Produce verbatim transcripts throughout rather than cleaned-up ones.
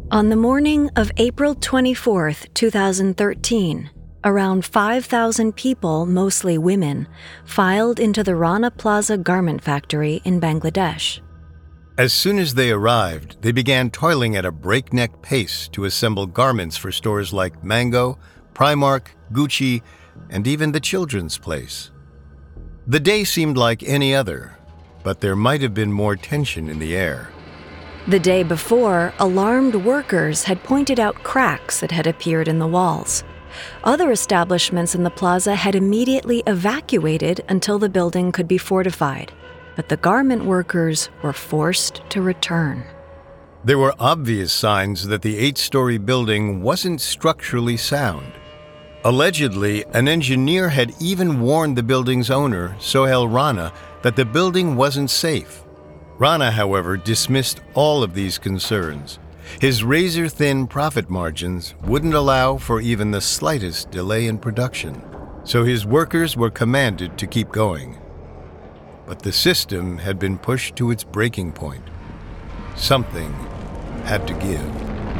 On the morning of April twenty-fourth, twenty thirteen, around five thousand people, mostly women, filed into the Rana Plaza garment factory in Bangladesh. As soon as they arrived, they began toiling at a breakneck pace to assemble garments for stores like Mango, Primark, Gucci, and even the Children's Place. The day seemed like any other, but there might have been more tension in the air. The day before, alarmed workers had pointed out cracks that had appeared in the walls. Other establishments in the plaza had immediately evacuated until the building could be fortified, but the garment workers were forced to return. There were obvious signs that the eight-story building wasn't structurally sound. Allegedly, an engineer had even warned the building's owner, Sohail Rana, that the building wasn't safe. Rana, however, dismissed all of these concerns. His razor-thin profit margins wouldn't allow for even the slightest delay in production, so his workers were commanded to keep going. But the system had been pushed to its breaking point. Something had to give.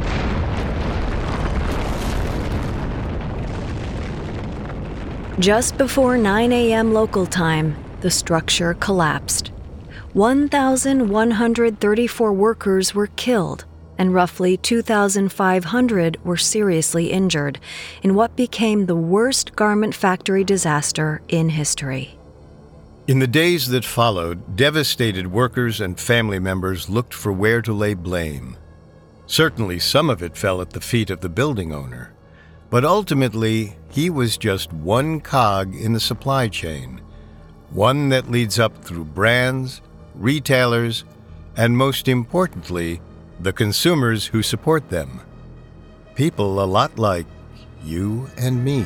Just before nine a.m. local time, the structure collapsed. one thousand one hundred thirty-four workers were killed, and roughly two thousand five hundred were seriously injured in what became the worst garment factory disaster in history. In the days that followed, devastated workers and family members looked for where to lay blame. Certainly some of it fell at the feet of the building owner, but ultimately he was just one cog in the supply chain, one that leads up through brands, retailers, and most importantly, the consumers who support them. People a lot like you and me.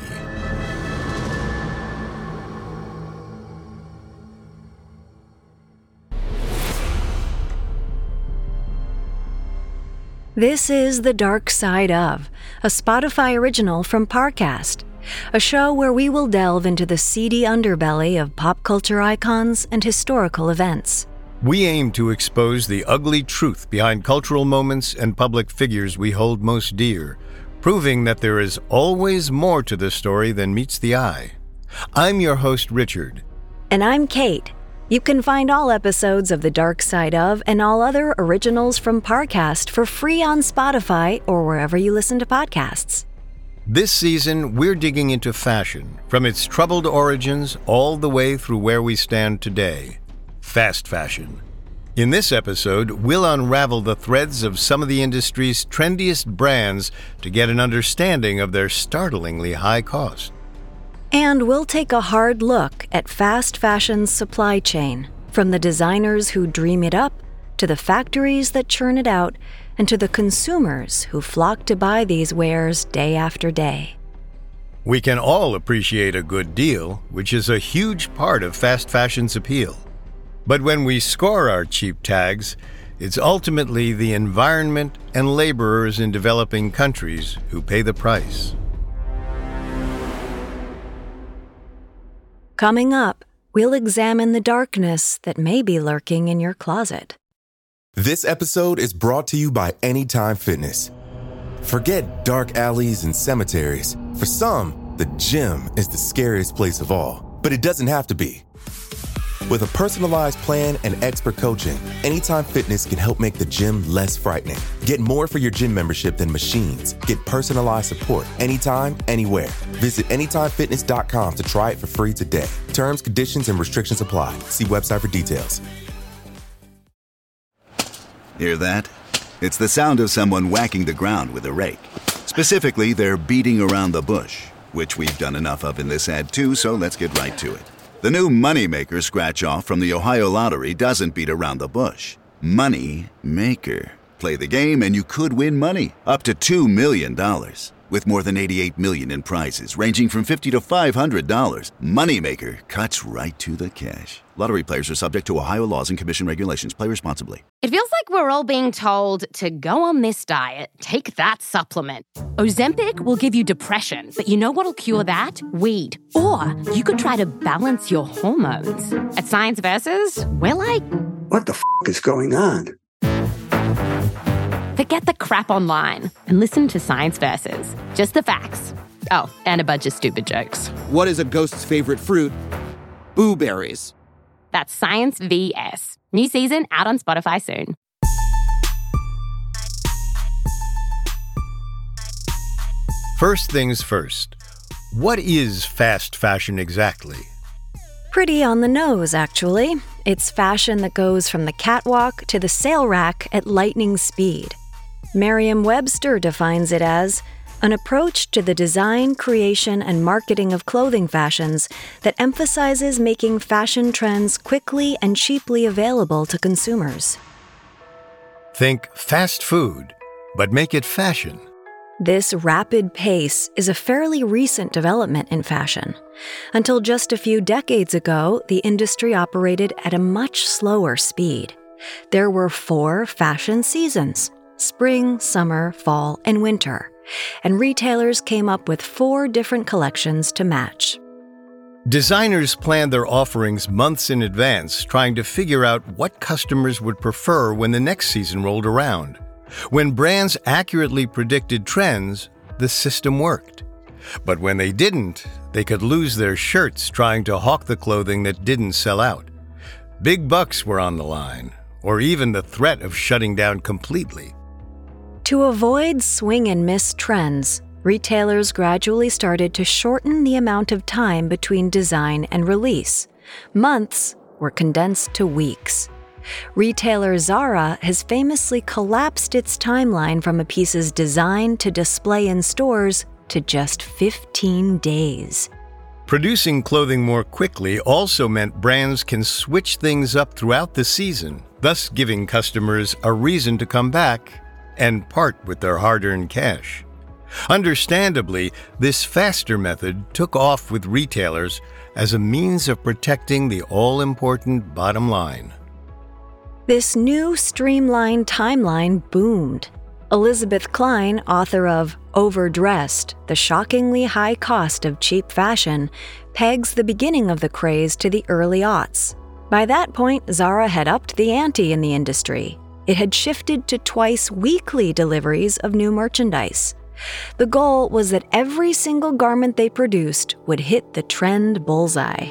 This is The Dark Side Of, a Spotify original from Parcast, a show where we will delve into the seedy underbelly of pop culture icons and historical events. We aim to expose the ugly truth behind cultural moments and public figures we hold most dear, proving that there is always more to the story than meets the eye. I'm your host, Richard. And I'm Kate. You can find all episodes of The Dark Side Of and all other originals from Parcast for free on Spotify or wherever you listen to podcasts. This season, we're digging into fashion, from its troubled origins all the way through where we stand today. Fast fashion. In this episode, we'll unravel the threads of some of the industry's trendiest brands to get an understanding of their startlingly high cost. And we'll take a hard look at fast fashion's supply chain, from the designers who dream it up, to the factories that churn it out, and to the consumers who flock to buy these wares day after day. We can all appreciate a good deal, which is a huge part of fast fashion's appeal. But when we score our cheap tags, it's ultimately the environment and laborers in developing countries who pay the price. Coming up, we'll examine the darkness that may be lurking in your closet. This episode is brought to you by Anytime Fitness. Forget dark alleys and cemeteries. For some, the gym is the scariest place of all, but it doesn't have to be. With a personalized plan and expert coaching, Anytime Fitness can help make the gym less frightening. Get more for your gym membership than machines. Get personalized support anytime, anywhere. Visit anytime fitness dot com to try it for free today. Terms, conditions, and restrictions apply. See website for details. Hear that? It's the sound of someone whacking the ground with a rake. Specifically, they're beating around the bush, which we've done enough of in this ad too, so let's get right to it. The new Moneymaker scratch-off from the Ohio Lottery doesn't beat around the bush. Money Maker. Play the game and you could win money. Up to two million dollars. With more than eighty-eight million dollars in prizes, ranging from fifty dollars to five hundred dollars. Moneymaker cuts right to the cash. Lottery players are subject to Ohio laws and commission regulations. Play responsibly. It feels like we're all being told to go on this diet, take that supplement. Ozempic will give you depression, but you know what'll cure that? Weed. Or you could try to balance your hormones. At Science Versus, we're like... What the f*** is going on? The Forget the crap online and listen to Science Versus. Just the facts. Oh, and a bunch of stupid jokes. What is a ghost's favorite fruit? Blueberries. That's Science V S. New season out on Spotify soon. First things first, what is fast fashion exactly? Pretty on the nose, actually. It's fashion that goes from the catwalk to the sale rack at lightning speed. Merriam-Webster defines it as an approach to the design, creation, and marketing of clothing fashions that emphasizes making fashion trends quickly and cheaply available to consumers. Think fast food, but make it fashion. This rapid pace is a fairly recent development in fashion. Until just a few decades ago, the industry operated at a much slower speed. There were four fashion seasons: spring, summer, fall, and winter. And retailers came up with four different collections to match. Designers planned their offerings months in advance, trying to figure out what customers would prefer when the next season rolled around. When brands accurately predicted trends, the system worked. But when they didn't, they could lose their shirts trying to hawk the clothing that didn't sell out. Big bucks were on the line, or even the threat of shutting down completely. To avoid swing and miss trends, retailers gradually started to shorten the amount of time between design and release. Months were condensed to weeks. Retailer Zara has famously collapsed its timeline from a piece's design to display in stores to just fifteen days. Producing clothing more quickly also meant brands can switch things up throughout the season, thus giving customers a reason to come back and part with their hard-earned cash. Understandably, this faster method took off with retailers as a means of protecting the all-important bottom line. This new streamlined timeline boomed. Elizabeth Klein, author of Overdressed, The Shockingly High Cost of Cheap Fashion, pegs the beginning of the craze to the early aughts. By that point, Zara had upped the ante in the industry. It had shifted to twice-weekly deliveries of new merchandise. The goal was that every single garment they produced would hit the trend bullseye.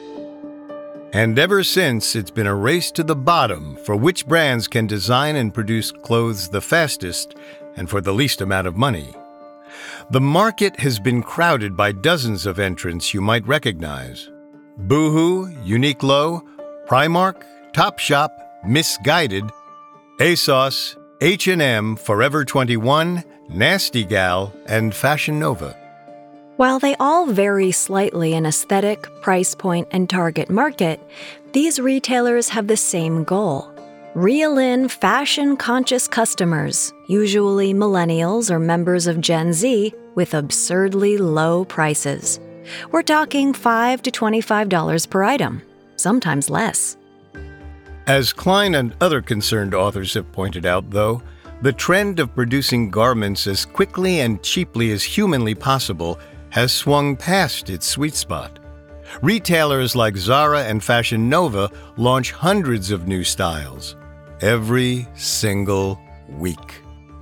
And ever since, it's been a race to the bottom for which brands can design and produce clothes the fastest and for the least amount of money. The market has been crowded by dozens of entrants you might recognize: Boohoo, Uniqlo, Primark, Topshop, Missguided, ASOS, H and M, Forever twenty-one, Nasty Gal, and Fashion Nova. While they all vary slightly in aesthetic, price point, and target market, these retailers have the same goal: reel in fashion-conscious customers, usually millennials or members of Gen Z, with absurdly low prices. We're talking five to twenty-five dollars per item, sometimes less. As Klein and other concerned authors have pointed out, though, the trend of producing garments as quickly and cheaply as humanly possible has swung past its sweet spot. Retailers like Zara and Fashion Nova launch hundreds of new styles every single week.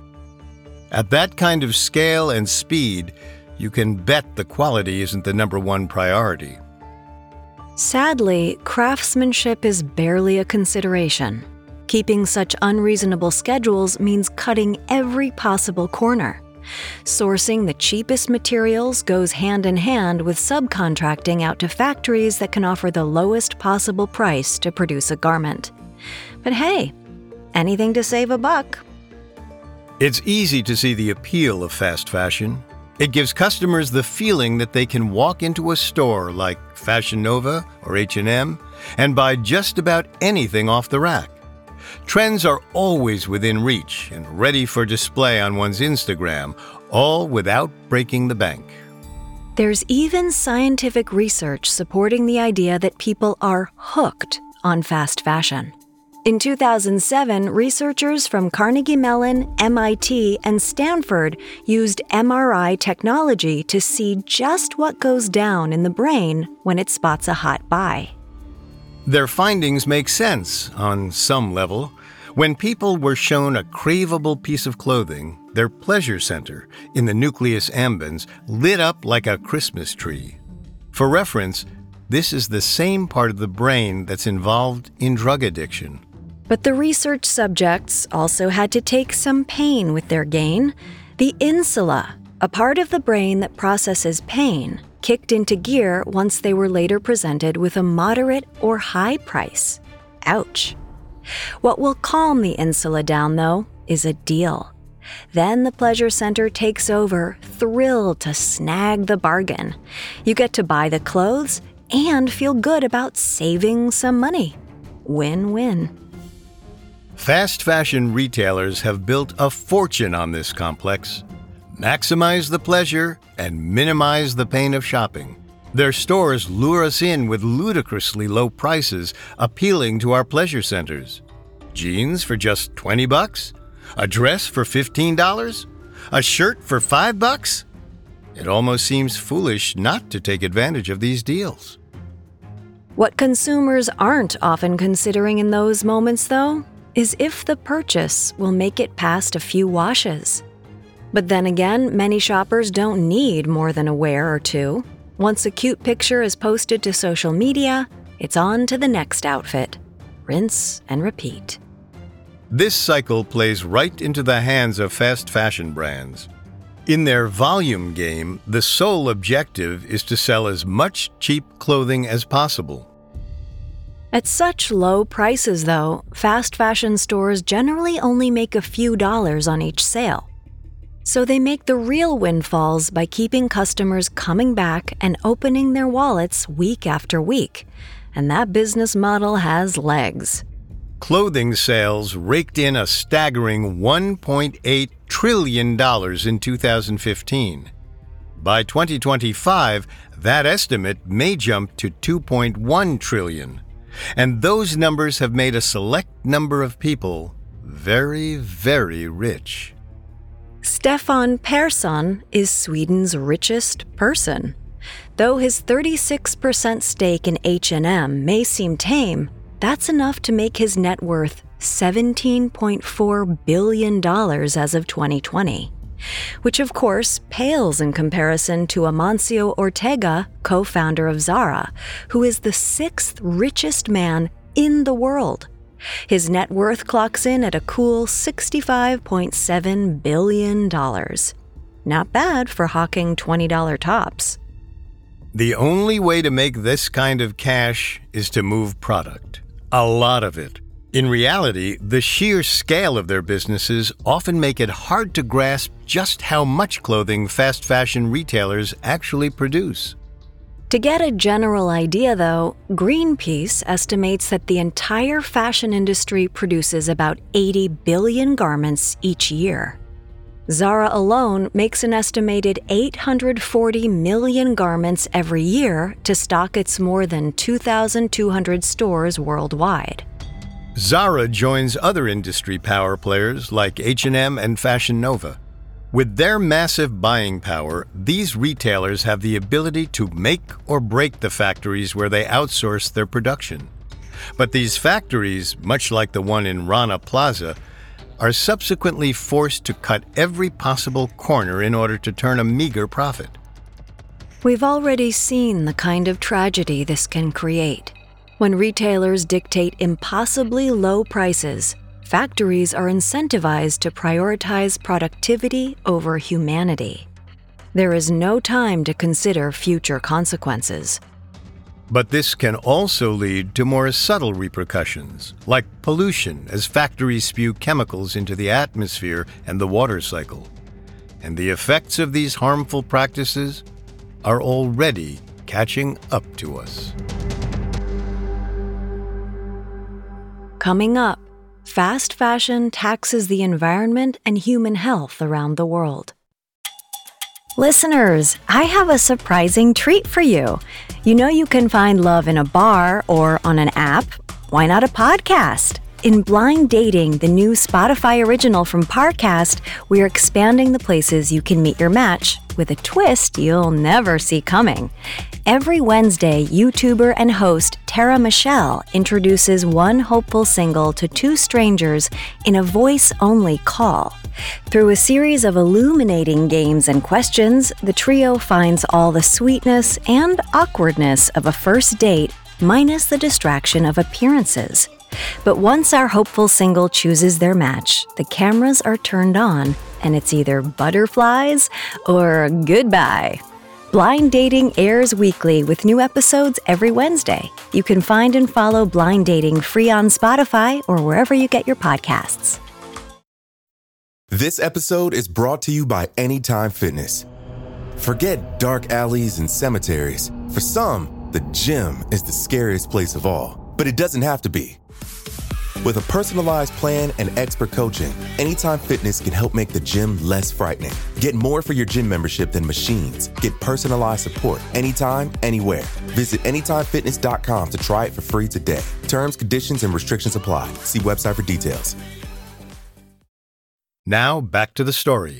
At that kind of scale and speed, you can bet the quality isn't the number one priority. Sadly, craftsmanship is barely a consideration. Keeping such unreasonable schedules means cutting every possible corner. Sourcing the cheapest materials goes hand in hand with subcontracting out to factories that can offer the lowest possible price to produce a garment. But hey, anything to save a buck. It's easy to see the appeal of fast fashion. It gives customers the feeling that they can walk into a store like Fashion Nova or H and M and buy just about anything off the rack. Trends are always within reach and ready for display on one's Instagram, all without breaking the bank. There's even scientific research supporting the idea that people are hooked on fast fashion. In two thousand seven, researchers from Carnegie Mellon, M I T, and Stanford used M R I technology to see just what goes down in the brain when it spots a hot buy. Their findings make sense on some level. When people were shown a craveable piece of clothing, their pleasure center in the nucleus ambens lit up like a Christmas tree. For reference, this is the same part of the brain that's involved in drug addiction. But the research subjects also had to take some pain with their gain. The insula, a part of the brain that processes pain, kicked into gear once they were later presented with a moderate or high price. Ouch. What will calm the insula down, though, is a deal. Then the pleasure center takes over, thrilled to snag the bargain. You get to buy the clothes and feel good about saving some money. Win-win. Fast fashion retailers have built a fortune on this complex. Maximize the pleasure and minimize the pain of shopping. Their stores lure us in with ludicrously low prices, appealing to our pleasure centers. Jeans for just twenty bucks? A dress for fifteen dollars? A shirt for five bucks? It almost seems foolish not to take advantage of these deals. What consumers aren't often considering in those moments, though, is if the purchase will make it past a few washes. But then again, many shoppers don't need more than a wear or two. Once a cute picture is posted to social media, it's on to the next outfit. Rinse and repeat. This cycle plays right into the hands of fast fashion brands. In their volume game, the sole objective is to sell as much cheap clothing as possible. At such low prices, though, fast fashion stores generally only make a few dollars on each sale. So they make the real windfalls by keeping customers coming back and opening their wallets week after week. And that business model has legs. Clothing sales raked in a staggering one point eight trillion dollars in two thousand fifteen. By twenty twenty-five, that estimate may jump to two point one trillion dollars. And those numbers have made a select number of people very, very rich. Stefan Persson is Sweden's richest person. Though his thirty-six percent stake in H and M may seem tame, that's enough to make his net worth seventeen point four billion dollars as of twenty twenty, which of course pales in comparison to Amancio Ortega, co-founder of Zara, who is the sixth richest man in the world. His net worth clocks in at a cool sixty-five point seven billion dollars. Not bad for hawking twenty dollars tops. The only way to make this kind of cash is to move product. A lot of it. In reality, the sheer scale of their businesses often make it hard to grasp just how much clothing fast fashion retailers actually produce. To get a general idea, though, Greenpeace estimates that the entire fashion industry produces about eighty billion garments each year. Zara alone makes an estimated eight hundred forty million garments every year to stock its more than two thousand two hundred stores worldwide. Zara joins other industry power players like H and M and Fashion Nova. With their massive buying power, these retailers have the ability to make or break the factories where they outsource their production. But these factories, much like the one in Rana Plaza, are subsequently forced to cut every possible corner in order to turn a meager profit. We've already seen the kind of tragedy this can create. When retailers dictate impossibly low prices, factories are incentivized to prioritize productivity over humanity. There is no time to consider future consequences. But this can also lead to more subtle repercussions, like pollution as factories spew chemicals into the atmosphere and the water cycle. And the effects of these harmful practices are already catching up to us. Coming up, fast fashion taxes the environment and human health around the world. Listeners, I have a surprising treat for you. You know you can find love in a bar or on an app. Why not a podcast? In Blind Dating, the new Spotify original from Parcast, we're expanding the places you can meet your match with a twist you'll never see coming. Every Wednesday, YouTuber and host Tara Michelle introduces one hopeful single to two strangers in a voice-only call. Through a series of illuminating games and questions, the trio finds all the sweetness and awkwardness of a first date, minus the distraction of appearances. But once our hopeful single chooses their match, the cameras are turned on, and it's either butterflies or goodbye. Blind Dating airs weekly with new episodes every Wednesday. You can find and follow Blind Dating free on Spotify or wherever you get your podcasts. This episode is brought to you by Anytime Fitness. Forget dark alleys and cemeteries. For some, the gym is the scariest place of all, but it doesn't have to be. With a personalized plan and expert coaching, Anytime Fitness can help make the gym less frightening. Get more for your gym membership than machines. Get personalized support anytime, anywhere. Visit anytime fitness dot com to try it for free today. Terms, conditions, and restrictions apply. See website for details. Now, back to the story.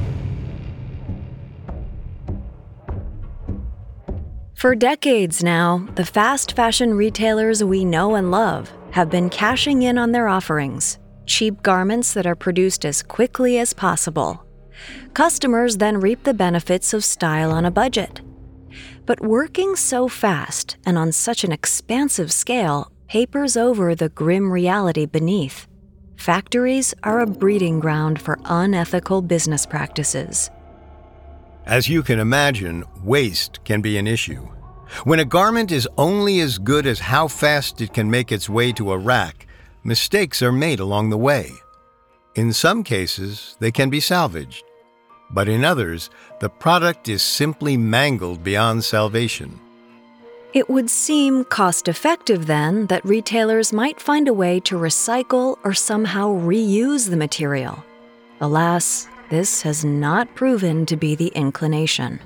For decades now, the fast fashion retailers we know and love have been cashing in on their offerings, cheap garments that are produced as quickly as possible. Customers then reap the benefits of style on a budget. But working so fast and on such an expansive scale papers over the grim reality beneath. Factories are a breeding ground for unethical business practices. As you can imagine, waste can be an issue. When a garment is only as good as how fast it can make its way to a rack, mistakes are made along the way. In some cases, they can be salvaged, but in others, the product is simply mangled beyond salvation. It would seem cost-effective, then, that retailers might find a way to recycle or somehow reuse the material. Alas, this has not proven to be the inclination.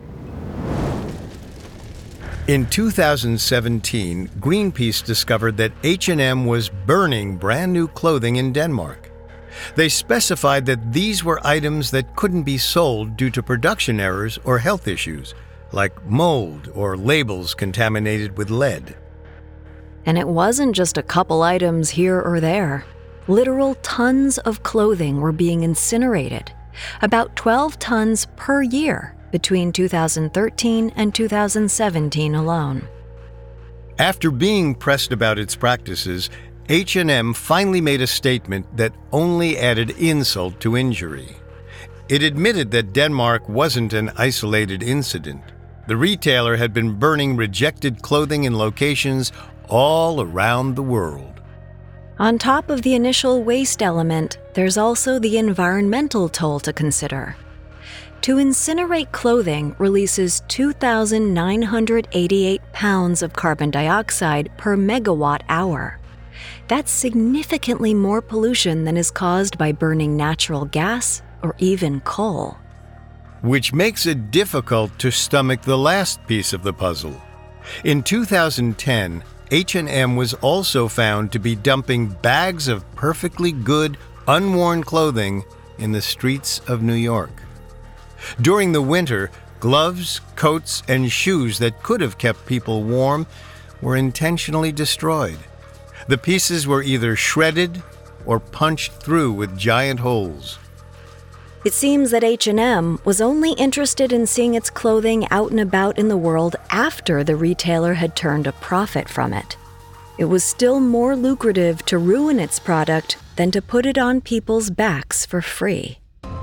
In two thousand seventeen, Greenpeace discovered that H and M was burning brand new clothing in Denmark. They specified that these were items that couldn't be sold due to production errors or health issues, like mold or labels contaminated with lead. And it wasn't just a couple items here or there. Literal tons of clothing were being incinerated, about twelve tons per year between two thousand thirteen and two thousand seventeen alone. After being pressed about its practices, H and M finally made a statement that only added insult to injury. It admitted that Denmark wasn't an isolated incident. The retailer had been burning rejected clothing in locations all around the world. On top of the initial waste element, there's also the environmental toll to consider. To incinerate clothing releases two thousand nine hundred eighty-eight pounds of carbon dioxide per megawatt hour. That's significantly more pollution than is caused by burning natural gas or even coal. Which makes it difficult to stomach the last piece of the puzzle. In two thousand ten, H and M was also found to be dumping bags of perfectly good, unworn clothing in the streets of New York. During the winter, gloves, coats, and shoes that could have kept people warm were intentionally destroyed. The pieces were either shredded or punched through with giant holes. It seems that H and M was only interested in seeing its clothing out and about in the world after the retailer had turned a profit from it. It was still more lucrative to ruin its product than to put it on people's backs for free.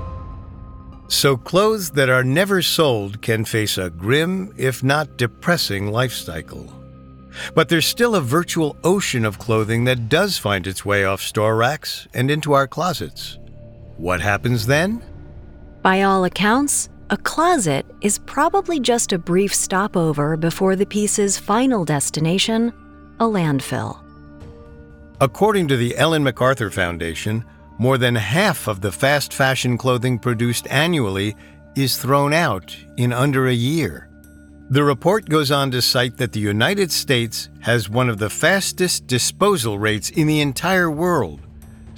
So clothes that are never sold can face a grim, if not depressing, life cycle. But there's still a virtual ocean of clothing that does find its way off store racks and into our closets. What happens then? By all accounts, a closet is probably just a brief stopover before the piece's final destination, a landfill. According to the Ellen MacArthur Foundation, more than half of the fast fashion clothing produced annually is thrown out in under a year. The report goes on to cite that the United States has one of the fastest disposal rates in the entire world.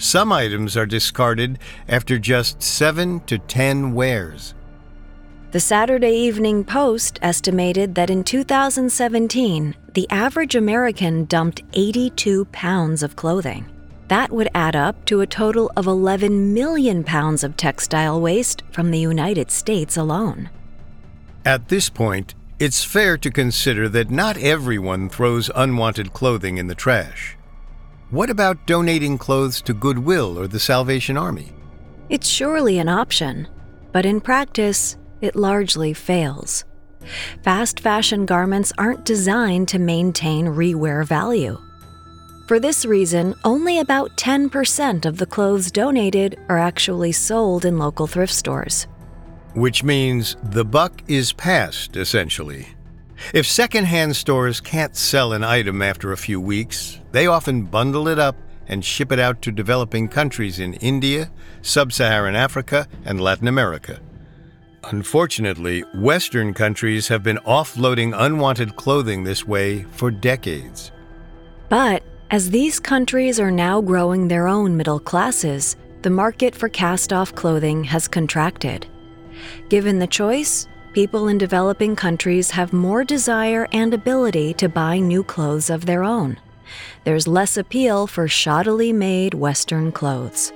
Some items are discarded after just seven to ten wears. The Saturday Evening Post estimated that in two thousand seventeen, the average American dumped eighty-two pounds of clothing. That would add up to a total of eleven million pounds of textile waste from the United States alone. At this point, it's fair to consider that not everyone throws unwanted clothing in the trash. What about donating clothes to Goodwill or the Salvation Army? It's surely an option, but in practice, it largely fails. Fast fashion garments aren't designed to maintain rewear value. For this reason, only about ten percent of the clothes donated are actually sold in local thrift stores. Which means the buck is passed, essentially. If secondhand stores can't sell an item after a few weeks, they often bundle it up and ship it out to developing countries in India, Sub-Saharan Africa, and Latin America. Unfortunately, Western countries have been offloading unwanted clothing this way for decades. But as these countries are now growing their own middle classes, the market for cast-off clothing has contracted. Given the choice, people in developing countries have more desire and ability to buy new clothes of their own. There's less appeal for shoddily made Western clothes.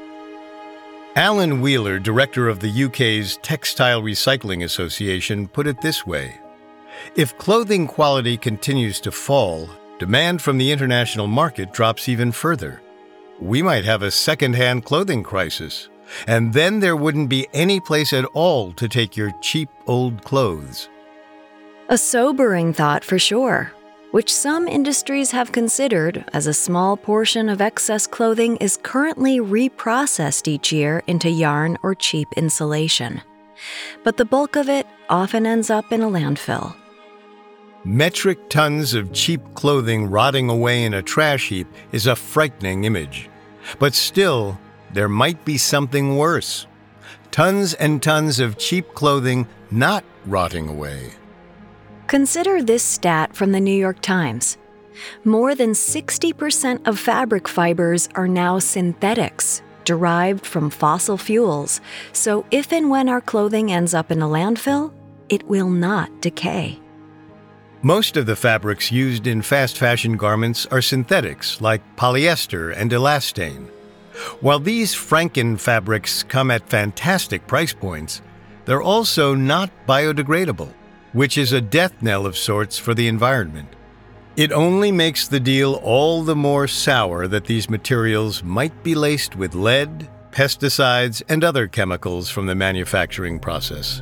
Alan Wheeler, director of the U K's Textile Recycling Association, put it this way: if clothing quality continues to fall, demand from the international market drops even further. We might have a second-hand clothing crisis, and then there wouldn't be any place at all to take your cheap old clothes. A sobering thought for sure, which some industries have considered, as a small portion of excess clothing is currently reprocessed each year into yarn or cheap insulation. But the bulk of it often ends up in a landfill. Metric tons of cheap clothing rotting away in a trash heap is a frightening image. But still, there might be something worse. Tons and tons of cheap clothing not rotting away. Consider this stat from the New York Times. More than sixty percent of fabric fibers are now synthetics, derived from fossil fuels, so if and when our clothing ends up in a landfill, it will not decay. Most of the fabrics used in fast fashion garments are synthetics, like polyester and elastane. While these Franken fabrics come at fantastic price points, they're also not biodegradable, which is a death knell of sorts for the environment. It only makes the deal all the more sour that these materials might be laced with lead, pesticides, and other chemicals from the manufacturing process.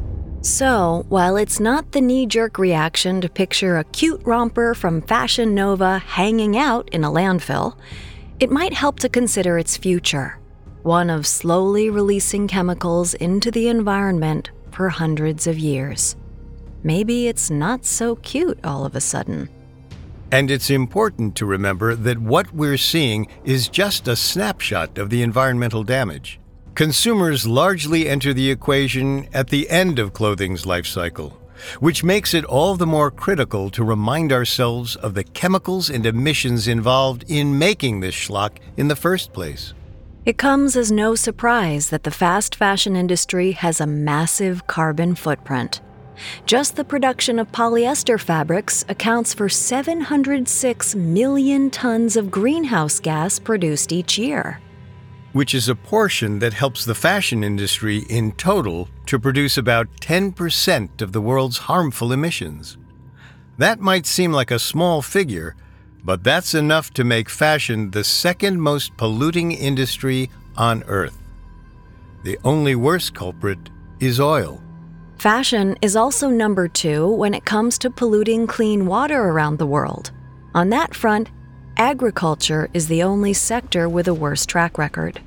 So, while it's not the knee-jerk reaction to picture a cute romper from Fashion Nova hanging out in a landfill, it might help to consider its future, one of slowly releasing chemicals into the environment for hundreds of years. Maybe it's not so cute all of a sudden. And it's important to remember that what we're seeing is just a snapshot of the environmental damage. Consumers largely enter the equation at the end of clothing's life cycle, which makes it all the more critical to remind ourselves of the chemicals and emissions involved in making this schlock in the first place. It comes as no surprise that the fast fashion industry has a massive carbon footprint. Just the production of polyester fabrics accounts for seven hundred six million tons of greenhouse gas produced each year. Which is a portion that helps the fashion industry in total to produce about ten percent of the world's harmful emissions. That might seem like a small figure, but that's enough to make fashion the second most polluting industry on Earth. The only worse culprit is oil. Fashion is also number two when it comes to polluting clean water around the world. On that front, agriculture is the only sector with a worse track record.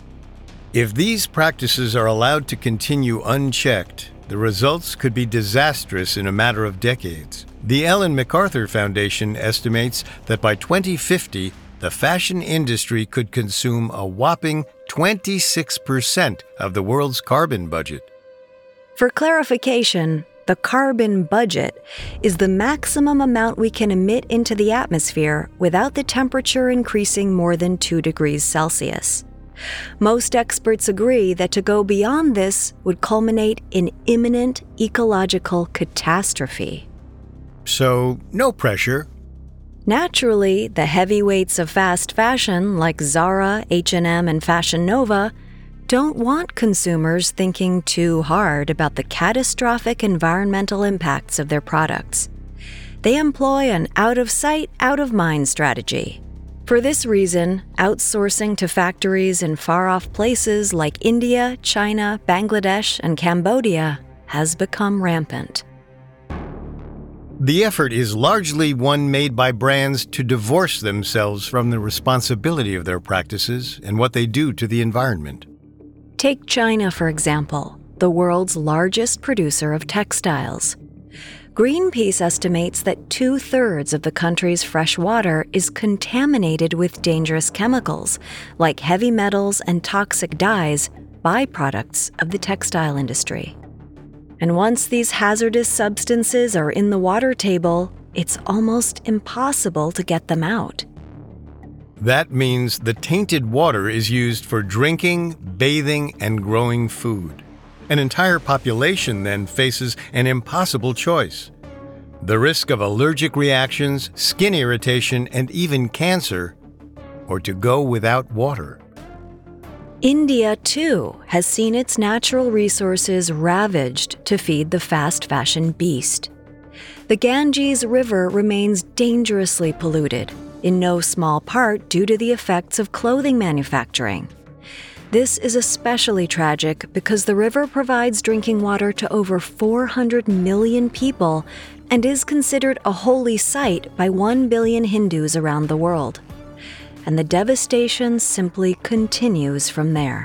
If these practices are allowed to continue unchecked, the results could be disastrous in a matter of decades. The Ellen MacArthur Foundation estimates that by twenty fifty, the fashion industry could consume a whopping twenty-six percent of the world's carbon budget. For clarification, the carbon budget, is the maximum amount we can emit into the atmosphere without the temperature increasing more than two degrees Celsius. Most experts agree that to go beyond this would culminate in imminent ecological catastrophe. So, no pressure. Naturally, the heavyweights of fast fashion like Zara, H and M, and Fashion Nova don't want consumers thinking too hard about the catastrophic environmental impacts of their products. They employ an out-of-sight, out-of-mind strategy. For this reason, outsourcing to factories in far-off places like India, China, Bangladesh, and Cambodia has become rampant. The effort is largely one made by brands to divorce themselves from the responsibility of their practices and what they do to the environment. Take China, for example, the world's largest producer of textiles. Greenpeace estimates that two-thirds of the country's fresh water is contaminated with dangerous chemicals, like heavy metals and toxic dyes, byproducts of the textile industry. And once these hazardous substances are in the water table, it's almost impossible to get them out. That means the tainted water is used for drinking, bathing, and growing food. An entire population then faces an impossible choice: the risk of allergic reactions, skin irritation, and even cancer, or to go without water. India, too, has seen its natural resources ravaged to feed the fast fashion beast. The Ganges River remains dangerously polluted, in no small part due to the effects of clothing manufacturing. This is especially tragic because the river provides drinking water to over four hundred million people and is considered a holy site by one billion Hindus around the world. And the devastation simply continues from there.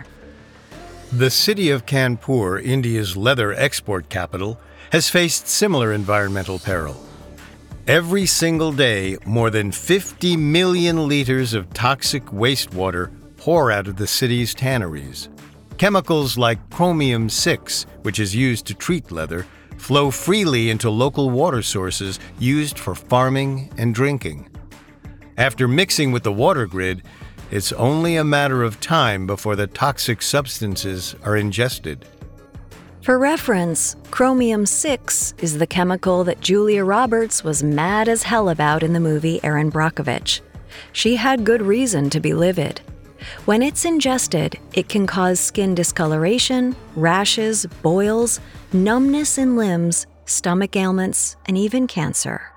The city of Kanpur, India's leather export capital, has faced similar environmental peril. Every single day, more than fifty million liters of toxic wastewater pour out of the city's tanneries. Chemicals like chromium six, which is used to treat leather, flow freely into local water sources used for farming and drinking. After mixing with the water grid, it's only a matter of time before the toxic substances are ingested. For reference, chromium six is the chemical that Julia Roberts was mad as hell about in the movie Erin Brockovich. She had good reason to be livid. When it's ingested, it can cause skin discoloration, rashes, boils, numbness in limbs, stomach ailments, and even cancer.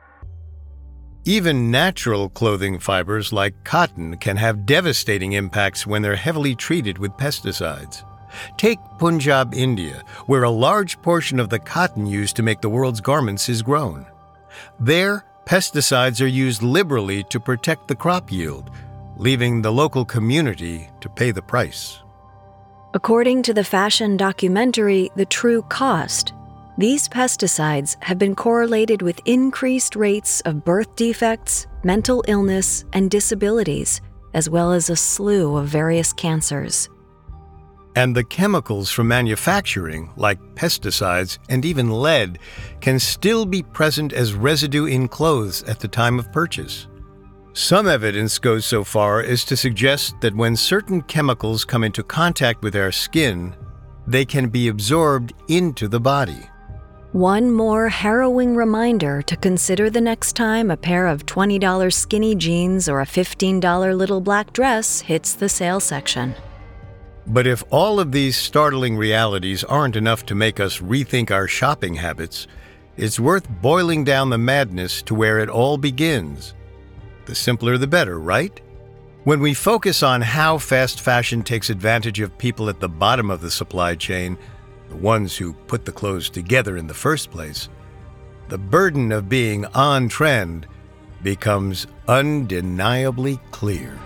Even natural clothing fibers like cotton can have devastating impacts when they're heavily treated with pesticides. Take Punjab, India, where a large portion of the cotton used to make the world's garments is grown. There, pesticides are used liberally to protect the crop yield, leaving the local community to pay the price. According to the fashion documentary The True Cost, these pesticides have been correlated with increased rates of birth defects, mental illness, and disabilities, as well as a slew of various cancers. And the chemicals from manufacturing, like pesticides and even lead, can still be present as residue in clothes at the time of purchase. Some evidence goes so far as to suggest that when certain chemicals come into contact with our skin, they can be absorbed into the body. One more harrowing reminder to consider the next time a pair of twenty dollars skinny jeans or a fifteen dollars little black dress hits the sale section. But if all of these startling realities aren't enough to make us rethink our shopping habits, it's worth boiling down the madness to where it all begins. The simpler the better, right? When we focus on how fast fashion takes advantage of people at the bottom of the supply chain, the ones who put the clothes together in the first place, the burden of being on trend becomes undeniably clear.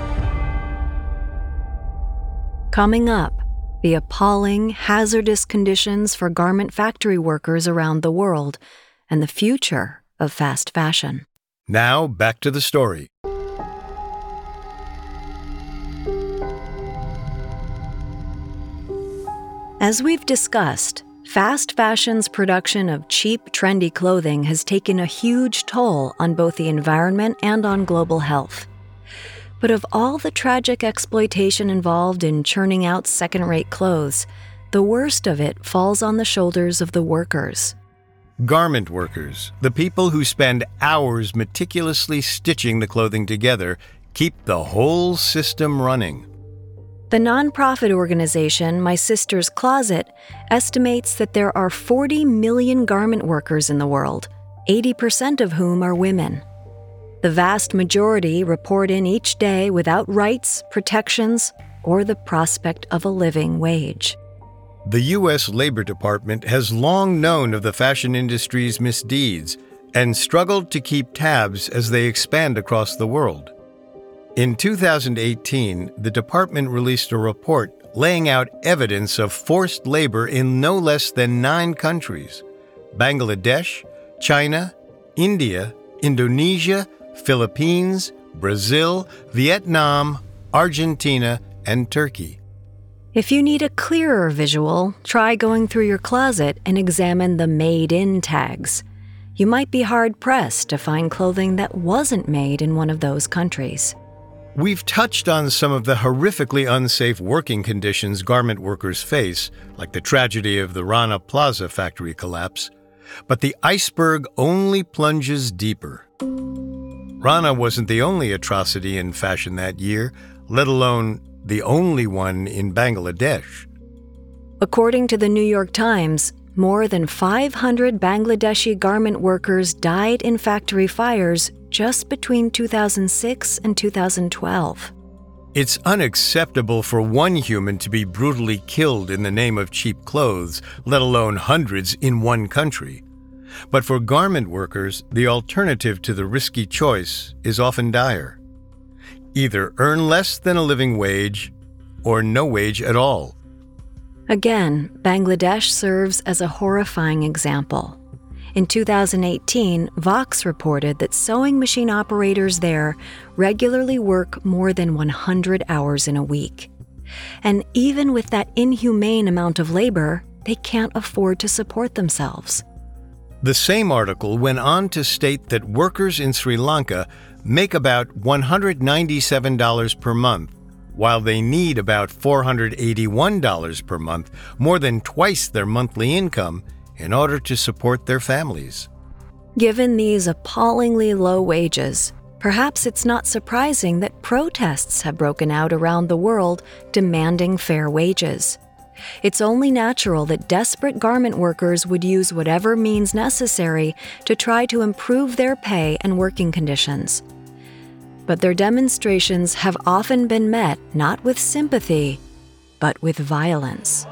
Coming up, the appalling, hazardous conditions for garment factory workers around the world and the future of fast fashion. Now, back to the story. As we've discussed, Fast fashion's production of cheap, trendy clothing has taken a huge toll on both the environment and on global health. But of all the tragic exploitation involved in churning out second-rate clothes, the worst of it falls on the shoulders of the workers. Garment workers, the people who spend hours meticulously stitching the clothing together, keep the whole system running. The nonprofit organization My Sister's Closet estimates that there are forty million garment workers in the world, eighty percent of whom are women. The vast majority report in each day without rights, protections, or the prospect of a living wage. The U S Labor Department has long known of the fashion industry's misdeeds and struggled to keep tabs as they expand across the world. In two thousand eighteen, the department released a report laying out evidence of forced labor in no less than nine countries: Bangladesh, China, India, Indonesia, Philippines, Brazil, Vietnam, Argentina, and Turkey. If you need a clearer visual, try going through your closet and examine the Made In tags. You might be hard-pressed to find clothing that wasn't made in one of those countries. We've touched on some of the horrifically unsafe working conditions garment workers face, like the tragedy of the Rana Plaza factory collapse, but the iceberg only plunges deeper. Rana wasn't the only atrocity in fashion that year, let alone the only one in Bangladesh. According to the New York Times, more than five hundred Bangladeshi garment workers died in factory fires just between two thousand six and two thousand twelve. It's unacceptable for one human to be brutally killed in the name of cheap clothes, let alone hundreds in one country. But for garment workers, the alternative to the risky choice is often dire. Either earn less than a living wage or no wage at all. Again, Bangladesh serves as a horrifying example. In two thousand eighteen, Vox reported that sewing machine operators there regularly work more than one hundred hours in a week. And even with that inhumane amount of labor, they can't afford to support themselves. The same article went on to state that workers in Sri Lanka make about one hundred ninety-seven dollars per month, while they need about four hundred eighty-one dollars per month, more than twice their monthly income, in order to support their families. Given these appallingly low wages, perhaps it's not surprising that protests have broken out around the world demanding fair wages. It's only natural that desperate garment workers would use whatever means necessary to try to improve their pay and working conditions. But their demonstrations have often been met not with sympathy, but with violence.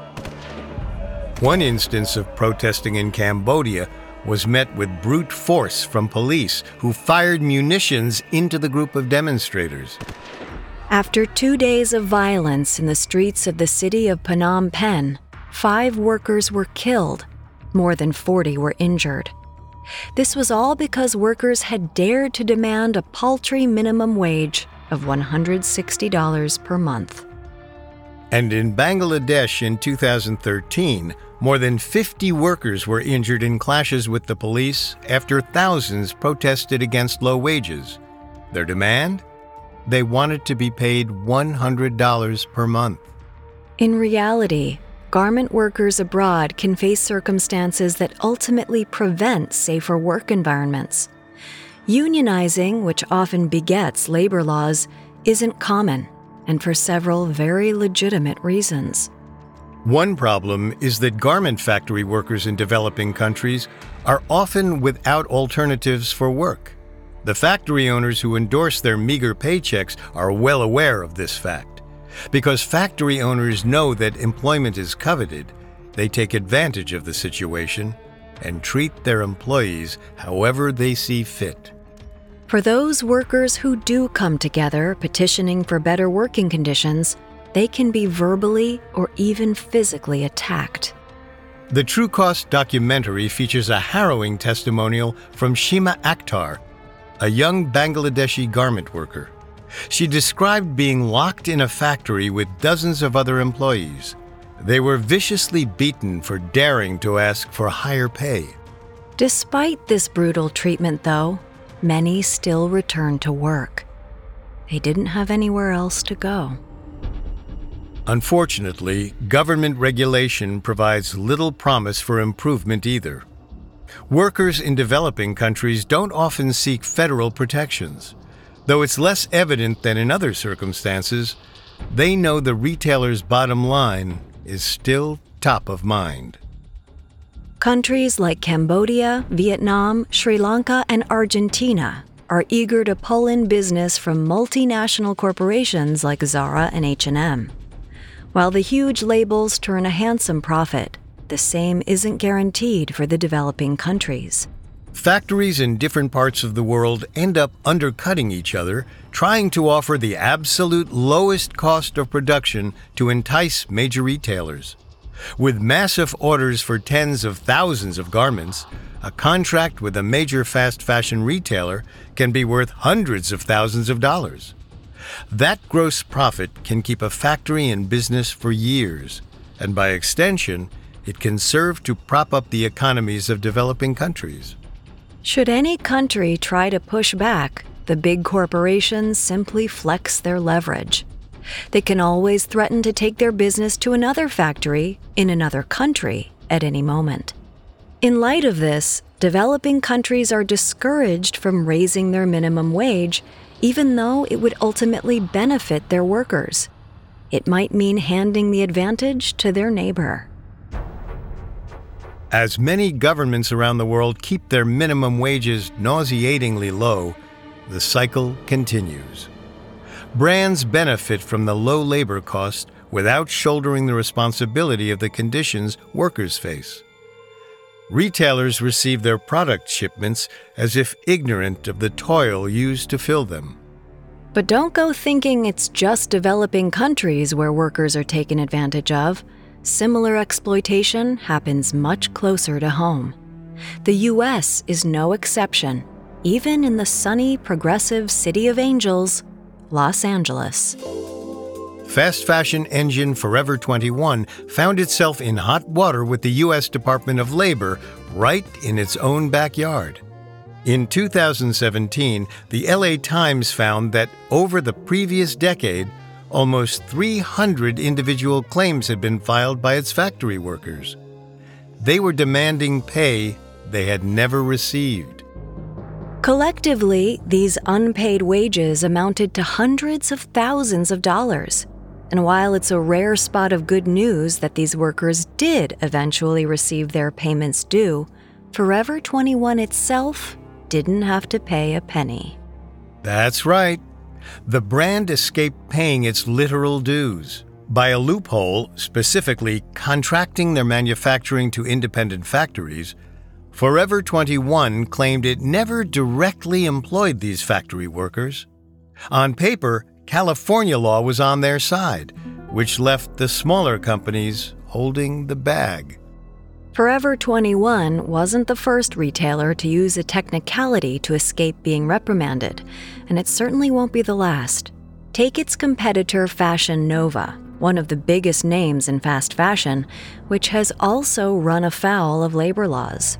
One instance of protesting in Cambodia was met with brute force from police who fired munitions into the group of demonstrators. After two days of violence in the streets of the city of Phnom Penh, five workers were killed, more than forty were injured. This was all because workers had dared to demand a paltry minimum wage of one hundred sixty dollars per month. And in Bangladesh in two thousand thirteen, more than fifty workers were injured in clashes with the police after thousands protested against low wages. Their demand? They wanted to be paid one hundred dollars per month. In reality, garment workers abroad can face circumstances that ultimately prevent safer work environments. Unionizing, which often begets labor laws, isn't common, and for several very legitimate reasons. One problem is that garment factory workers in developing countries are often without alternatives for work. The factory owners who endorse their meager paychecks are well aware of this fact. Because factory owners know that employment is coveted, they take advantage of the situation and treat their employees however they see fit. For those workers who do come together petitioning for better working conditions, they can be verbally or even physically attacked. The True Cost documentary features a harrowing testimonial from Shima Akhtar, a young Bangladeshi garment worker. She described being locked in a factory with dozens of other employees. They were viciously beaten for daring to ask for higher pay. Despite this brutal treatment, though, many still returned to work. They didn't have anywhere else to go. Unfortunately, government regulation provides little promise for improvement either. Workers in developing countries don't often seek federal protections. Though it's less evident than in other circumstances, they know the retailer's bottom line is still top of mind. Countries like Cambodia, Vietnam, Sri Lanka, and Argentina are eager to pull in business from multinational corporations like Zara and H and M. While the huge labels turn a handsome profit, the same isn't guaranteed for the developing countries. Factories in different parts of the world end up undercutting each other, trying to offer the absolute lowest cost of production to entice major retailers. With massive orders for tens of thousands of garments, a contract with a major fast fashion retailer can be worth hundreds of thousands of dollars. That gross profit can keep a factory in business for years, and by extension, it can serve to prop up the economies of developing countries. Should any country try to push back, the big corporations simply flex their leverage. They can always threaten to take their business to another factory in another country at any moment. In light of this, developing countries are discouraged from raising their minimum wage, even though it would ultimately benefit their workers. It might mean handing the advantage to their neighbor. As many governments around the world keep their minimum wages nauseatingly low, the cycle continues. Brands benefit from the low labor cost without shouldering the responsibility of the conditions workers face. Retailers receive their product shipments as if ignorant of the toil used to fill them. But don't go thinking it's just developing countries where workers are taken advantage of. Similar exploitation happens much closer to home. The U S is no exception, even in the sunny, progressive City of Angels, Los Angeles. Fast fashion engine Forever twenty-one found itself in hot water with the U S Department of Labor right in its own backyard. In two thousand seventeen, the L A Times found that over the previous decade, almost three hundred individual claims had been filed by its factory workers. They were demanding pay they had never received. Collectively, these unpaid wages amounted to hundreds of thousands of dollars. And while it's a rare spot of good news that these workers did eventually receive their payments due, Forever twenty-one itself didn't have to pay a penny. That's right. The brand escaped paying its literal dues. By a loophole, specifically contracting their manufacturing to independent factories, Forever twenty-one claimed it never directly employed these factory workers. On paper, California law was on their side, which left the smaller companies holding the bag. Forever twenty-one wasn't the first retailer to use a technicality to escape being reprimanded, and it certainly won't be the last. Take its competitor Fashion Nova, one of the biggest names in fast fashion, which has also run afoul of labor laws.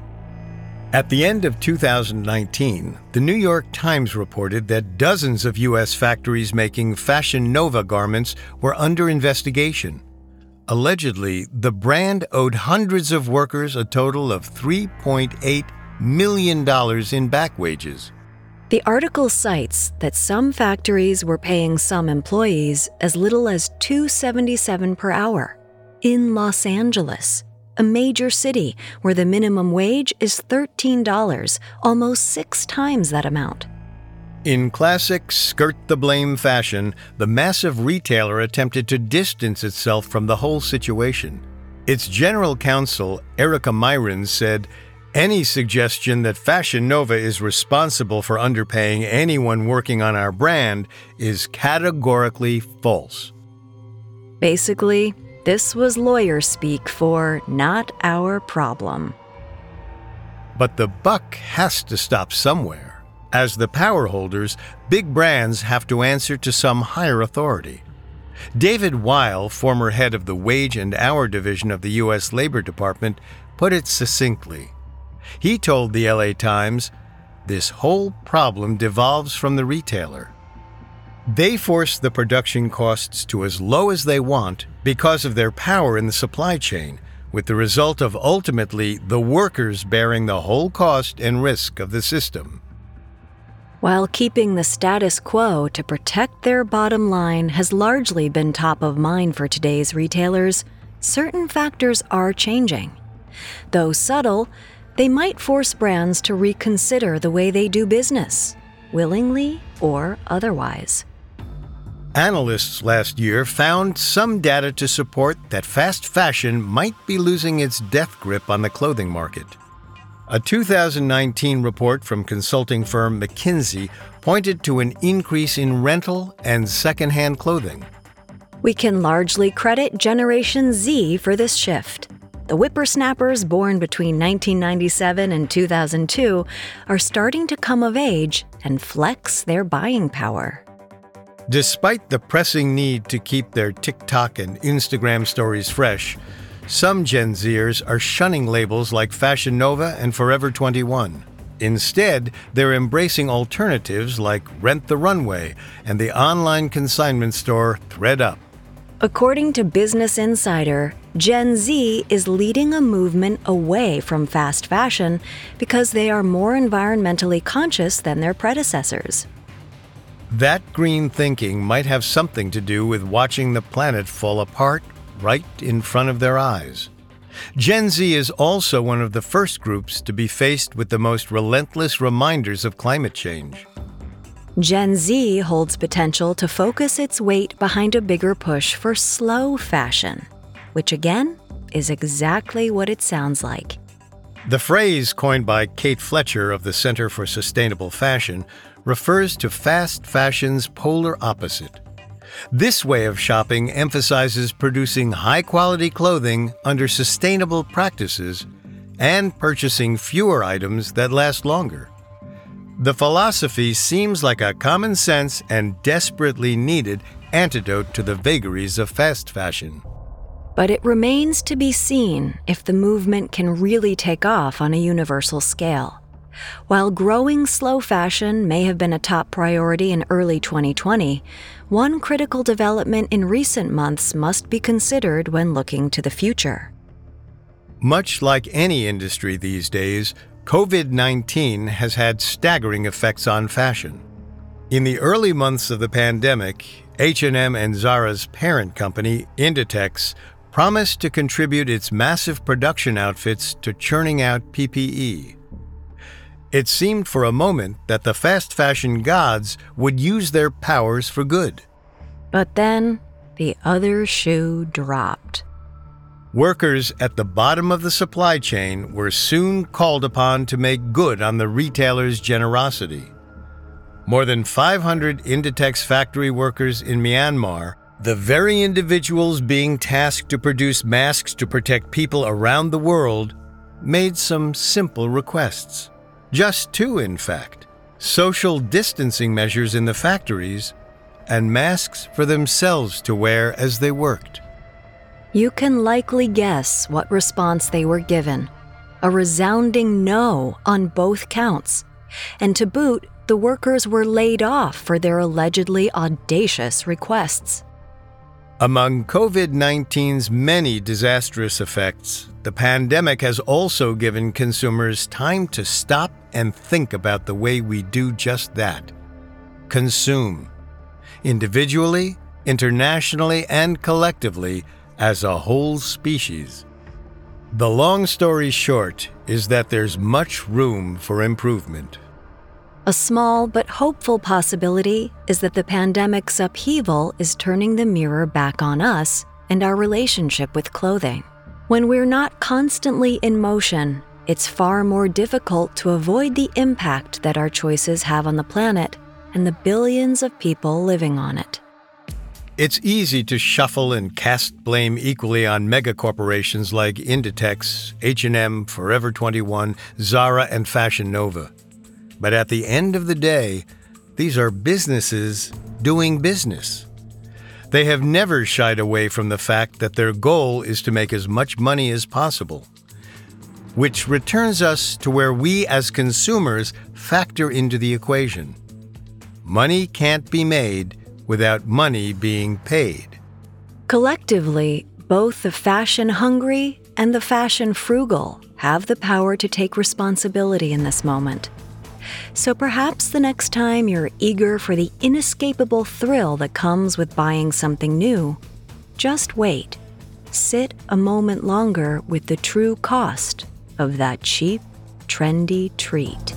At the end of two thousand nineteen, the New York Times reported that dozens of U S factories making Fashion Nova garments were under investigation. Allegedly, the brand owed hundreds of workers a total of three point eight million dollars in back wages. The article cites that some factories were paying some employees as little as two dollars and seventy-seven cents per hour in Los Angeles, a major city where the minimum wage is thirteen dollars, almost six times that amount. In classic skirt-the-blame fashion, the massive retailer attempted to distance itself from the whole situation. Its general counsel, Erica Myron, said, "Any suggestion that Fashion Nova is responsible for underpaying anyone working on our brand is categorically false." Basically, this was lawyer speak for not our problem. But the buck has to stop somewhere. As the power holders, big brands have to answer to some higher authority. David Weil, former head of the Wage and Hour Division of the U S Labor Department, put it succinctly. He told the L A Times, "This whole problem devolves from the retailer. They force the production costs to as low as they want because of their power in the supply chain, with the result of ultimately the workers bearing the whole cost and risk of the system." While keeping the status quo to protect their bottom line has largely been top of mind for today's retailers, certain factors are changing. Though subtle, they might force brands to reconsider the way they do business, willingly or otherwise. Analysts last year found some data to support that fast fashion might be losing its death grip on the clothing market. A two thousand nineteen report from consulting firm McKinsey pointed to an increase in rental and secondhand clothing. We can largely credit Generation Z for this shift. The whippersnappers born between nineteen ninety-seven and two thousand two are starting to come of age and flex their buying power. Despite the pressing need to keep their TikTok and Instagram stories fresh, some Gen Zers are shunning labels like Fashion Nova and Forever twenty-one. Instead, they're embracing alternatives like Rent the Runway and the online consignment store ThreadUp. According to Business Insider, Gen Z is leading a movement away from fast fashion because they are more environmentally conscious than their predecessors. That green thinking might have something to do with watching the planet fall apart right in front of their eyes. Gen Z is also one of the first groups to be faced with the most relentless reminders of climate change. Gen Z holds potential to focus its weight behind a bigger push for slow fashion, which again is exactly what it sounds like. The phrase coined by Kate Fletcher of the Center for Sustainable Fashion refers to fast fashion's polar opposite. This way of shopping emphasizes producing high-quality clothing under sustainable practices and purchasing fewer items that last longer. The philosophy seems like a common sense and desperately needed antidote to the vagaries of fast fashion. But it remains to be seen if the movement can really take off on a universal scale. While growing slow fashion may have been a top priority in early twenty twenty, one critical development in recent months must be considered when looking to the future. Much like any industry these days, covid nineteen has had staggering effects on fashion. In the early months of the pandemic, H and M and Zara's parent company, Inditex, promised to contribute its massive production outfits to churning out P P E. It seemed for a moment that the fast fashion gods would use their powers for good. But then, the other shoe dropped. Workers at the bottom of the supply chain were soon called upon to make good on the retailer's generosity. More than five hundred Inditex factory workers in Myanmar, the very individuals being tasked to produce masks to protect people around the world, made some simple requests. Just two, in fact: social distancing measures in the factories and masks for themselves to wear as they worked. You can likely guess what response they were given. A resounding no on both counts. And to boot, the workers were laid off for their allegedly audacious requests. Among covid nineteen's many disastrous effects, the pandemic has also given consumers time to stop and think about the way we do just that: consume. Individually, internationally, and collectively, as a whole species. The long story short is that there's much room for improvement. A small but hopeful possibility is that the pandemic's upheaval is turning the mirror back on us and our relationship with clothing. When we're not constantly in motion, it's far more difficult to avoid the impact that our choices have on the planet and the billions of people living on it. It's easy to shuffle and cast blame equally on megacorporations like Inditex, H and M, Forever twenty-one, Zara, and Fashion Nova. But at the end of the day, these are businesses doing business. They have never shied away from the fact that their goal is to make as much money as possible, which returns us to where we as consumers factor into the equation. Money can't be made without money being paid. Collectively, both the fashion-hungry and the fashion-frugal have the power to take responsibility in this moment. So perhaps the next time you're eager for the inescapable thrill that comes with buying something new, just wait. Sit a moment longer with the true cost of that cheap, trendy treat.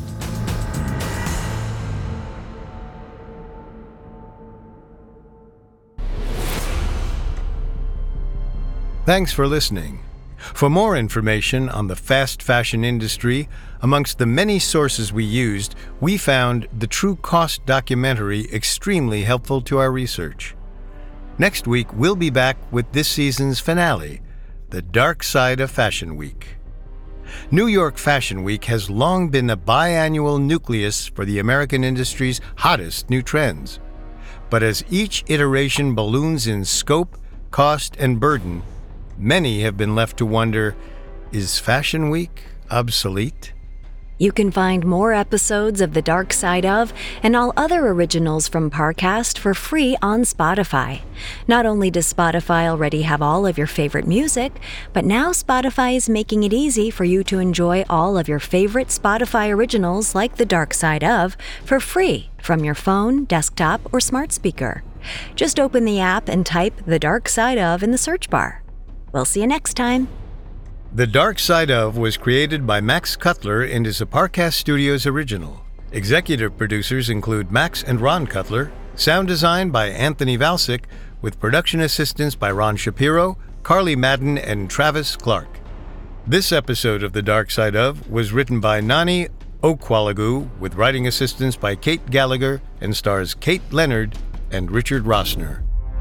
Thanks for listening. For more information on the fast fashion industry, amongst the many sources we used, we found the True Cost documentary extremely helpful to our research. Next week, we'll be back with this season's finale, The Dark Side of Fashion Week. New York Fashion Week has long been a biannual nucleus for the American industry's hottest new trends. But as each iteration balloons in scope, cost, and burden, many have been left to wonder, is Fashion Week obsolete? You can find more episodes of The Dark Side of and all other originals from Parcast for free on Spotify. Not only does Spotify already have all of your favorite music, but now Spotify is making it easy for you to enjoy all of your favorite Spotify originals like The Dark Side of for free from your phone, desktop, or smart speaker. Just open the app and type The Dark Side of in the search bar. We'll see you next time. The Dark Side of was created by Max Cutler and is a Parcast Studios original. Executive producers include Max and Ron Cutler, sound design by Anthony Valsic, with production assistance by Ron Shapiro, Carly Madden, and Travis Clark. This episode of The Dark Side of was written by Nani Okwalagu, with writing assistance by Kate Gallagher, and stars Kate Leonard and Richard Rossner.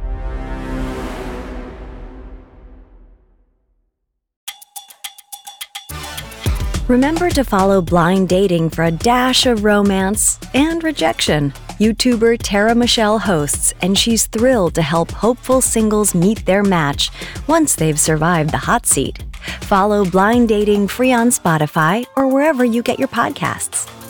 Remember to follow Blind Dating for a dash of romance and rejection. YouTuber Tara Michelle hosts, and she's thrilled to help hopeful singles meet their match once they've survived the hot seat. Follow Blind Dating free on Spotify or wherever you get your podcasts.